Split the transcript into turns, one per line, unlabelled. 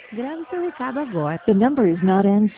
Grave seu recado agora.
The number is not answered.